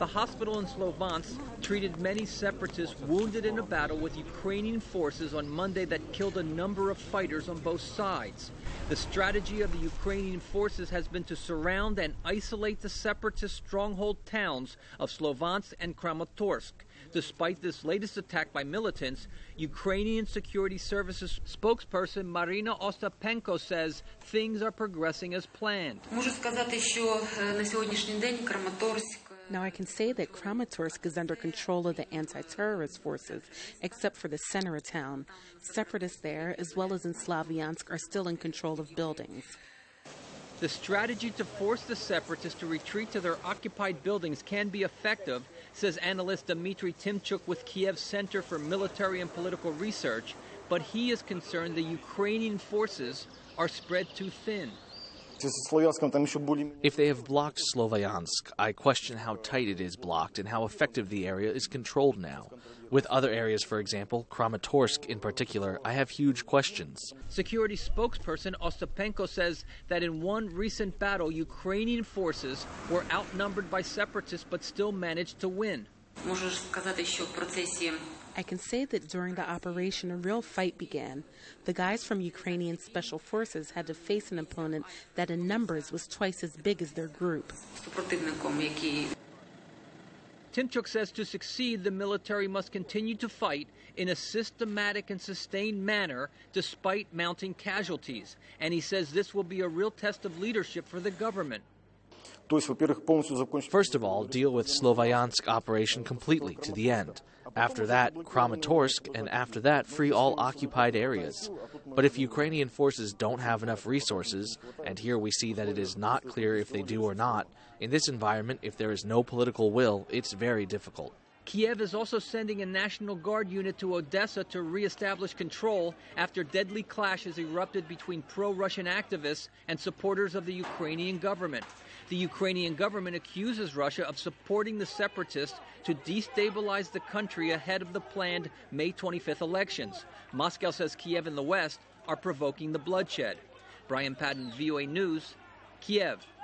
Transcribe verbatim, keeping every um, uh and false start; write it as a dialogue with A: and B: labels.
A: The hospital in Sloviansk treated many separatists wounded in a battle with Ukrainian forces on Monday that killed a number of fighters on both sides. The strategy of the Ukrainian forces has been to surround and isolate the separatist stronghold towns of Sloviansk and Kramatorsk. Despite this latest attack by militants, Ukrainian Security Services spokesperson Marina Ostapenko says things are progressing as planned.
B: Now I can say that Kramatorsk is under control of the anti-terrorist forces, except for the center of town. Separatists there, as well as in Slavyansk, are still in control of buildings.
A: The strategy to force the separatists to retreat to their occupied buildings can be effective, says analyst Dmitry Timchuk with Kiev Center for Military and Political Research, but he is concerned the Ukrainian forces are spread too thin.
C: If they have blocked Sloviansk, I question how tight it is blocked and how effective the area is controlled now. With other areas, for example, Kramatorsk in particular, I have huge questions.
A: Security spokesperson Ostapenko says that in one recent battle, Ukrainian forces were outnumbered by separatists but still managed to win.
B: I can say that during the operation, a real fight began. The guys from Ukrainian Special Forces had to face an opponent that in numbers was twice as big as their group.
A: Timchuk says to succeed, the military must continue to fight in a systematic and sustained manner despite mounting casualties. And he says this will be a real test of leadership for the government.
C: First of all, deal with Sloviansk operation completely to the end. After that, Kramatorsk, and after that, free all occupied areas. But if Ukrainian forces don't have enough resources, and here we see that it is not clear if they do or not, in this environment, if there is no political will, it's very difficult.
A: Kiev is also sending a National Guard unit to Odessa to reestablish control after deadly clashes erupted between pro-Russian activists and supporters of the Ukrainian government. The Ukrainian government accuses Russia of supporting the separatists to destabilize the country ahead of the planned May twenty-fifth elections. Moscow says Kiev and the West are provoking the bloodshed. Brian Patton, V O A News, Kiev.